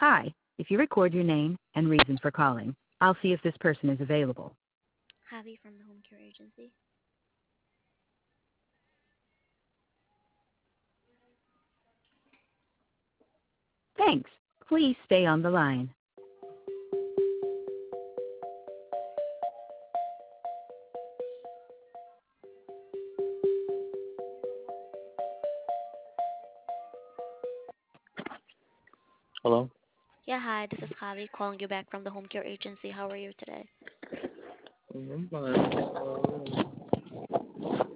Hi, if you record your name and reason for calling, I'll see if this person is available. Javi from the home care agency. Thanks. Please stay on the line. Hello? Yeah, hi, this is Javi calling you back from the home care agency. How are you today? I'm fine.